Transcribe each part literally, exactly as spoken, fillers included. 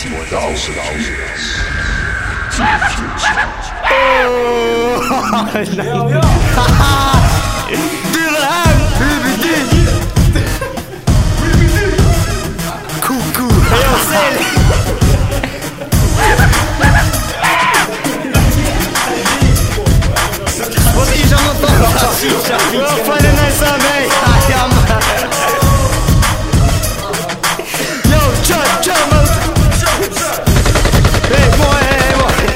thousand years. Do det här! Koko! Jag säger Vad är det som något? Vad fan är det nice av mig? Yo, kör, kör mot! Hey boy, hey boy!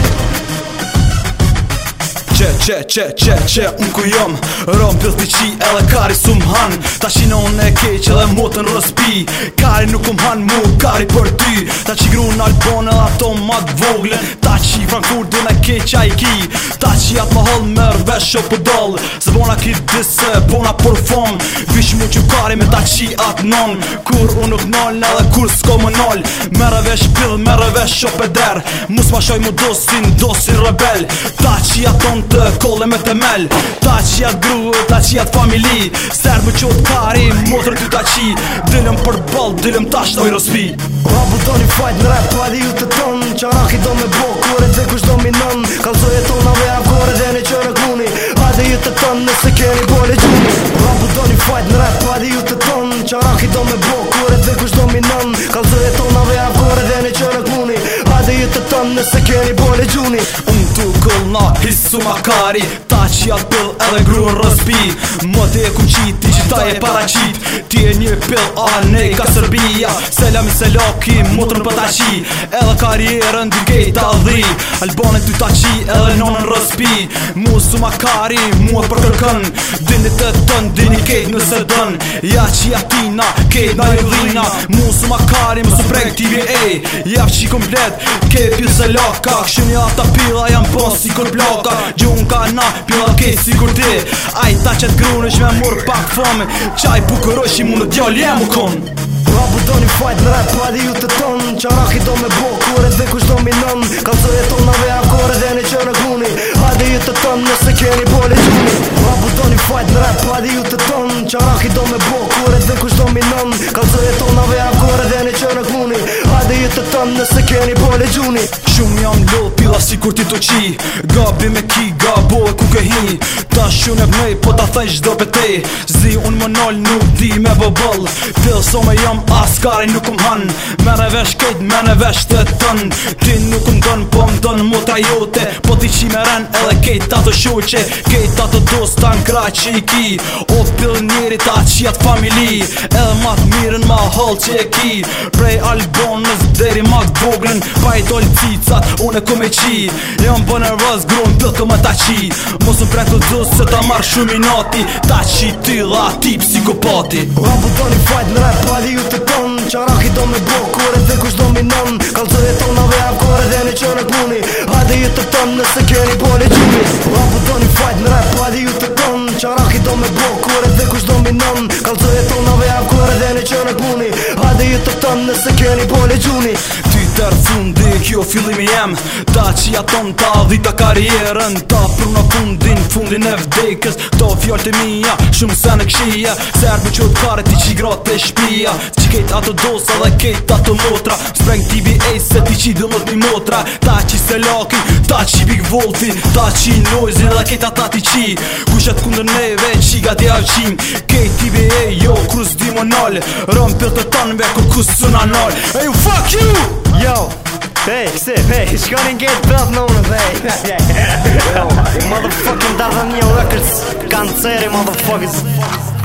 Qe, qe, qe, qe, qe, unë ku jom Rom pjëll t'i qi edhe kari sum han Ta qina unë e keq edhe motën rëspi Kari nuk um han mu, kari për ty Ta qi gru në Albon edhe ato ma t'voglën Ta qi Frankfurt dhe në keq a i ki Ta qi atë më hall mërë vesh o pëdall Se bona ki disë, bona për fom Vish mu që kari me ta qi atë non Kur unë nuk nal edhe kur s'ko më nal Mere vesh pill, mere vesh o peder Mus ma shoj mu dosin, dosin rebel Ta qi aton të kolle me temel Ta qi atë gru, ta qi atë familji Ser më qot kari, motër ty ta qi Dilëm për ball, dilëm tash oj rospi Rabu do një fajt në rap, pa di ju të ton Qaraki do me bo, kore dhe kush dominon Kalzoj e tonave avkore dhe në qërë kluni Hajde ju të ton nëse keni bole gjuni Rabu do një fajt në rap, pa di ju të ton Qaraki do me bo, kore dhe kush dominon Kalzoj e tonave avkore dhe në qërë kluni Hajde ju të ton nëse keni bole gjuni Unë tu këllna, hisu makari Ta qi atë pill edhe gru në rëspi Më te e kum qiti që ta e paraqit Ti e një pill, a ne ka Serbia Selam i selaki, motrën për ta qi Edhe karierën dy gejta dhi Albanët ty ta qi edhe nonën rëspi Mu su makari, mu e për kërkën Dini të tën, dini kejt nëse dën Ja qi atina, kejt na i dhina Mu su makari, mu su prek T V A Ja qi komplet, kejt pjë se laka Këshin ja ta pila jam pon si kur blaka Gjun ka na, pila kejt si kur ti Aj ta qet grune që me mur pak fome Qaj bukuroj që mu në djall jem u kon Rabu do një fajt në rap, pa di ju të ton Qaraki do me bo, kore dhe kush dominon Kalzoj e tonave avkore dhe në qërë kluni Hajde ju të ton nëse keni bole gjuni Rabu do një fajt në rap, pa di ju të ton Qaraki do me bo, kore dhe kush dominon Kalzoj e tonave avkore dhe në qërë kluni Hajde ju të ton nëse keni bole gjuni Shumë jam lo pila si kur ti të qi Gabi me ki, gabo e ku ke hi Ta shumë e vnej, po ta thej gjdo për te Zi unë më nal nuk di me vëbëll Pil so me jam askari nuk um han Mene vesh kejt, mene vesh të tën Ti nuk um dën, po më dën motra jote Po ti qi me ren edhe kejt ta të shoqe Kejt ta të dost ta në kraj që i ki O pil njeri ta qi atë familji Edhe ma të mirën ma hall që e ki Prej Albonës deri ma të voglën Pa i dollë cicat, unë e ku me qi Jam bë nervëz, grun pil këmë ta qi Mos më prek të dzus se ta marrë shumë i nati Ta qi ty dha ti psikopati Rabu do një fajt në rap, pa di ju të ton Qaraki do me bo, kore dhe kush dominon Kalzoj e tonave avkore dhe në qërë kluni Hajde ju të ton nëse keni bole gjuni Rabu do një fajt në rap, pa di ju të ton Qaraki do me bo, kore dhe kush dominon Kalzoj e tonave avkore dhe në qërë kluni Hajde ju të ton nëse keni bole gjuni Ty tërë fundi, kjo fillimi jem Ta qia ton ta dhita karierën Ta pru në fundin, fundin e vdekës Këto fjallë të mija, shumë se në kshia Serë për qëtë kare ti qi gratë e shpia Qi kejt ato dosa dhe kejt ato motra Spreng T V A se ti qi dëllët mi motra Ta qi Selaki, ta qi Big Wolfi Ta qi Noizin dhe kejt ata ti qi Kushet kundër neve, qi gati avqim Kejt T V A, jo, kruz di më nal Rëm për të tanëve, kur kus së në nal Hey, fuck you! Yo, hey, sip, hey, shkoni n'get bëth në unë, hey Yo, motherfucking Dardanio Records Kanceri, motherfuckers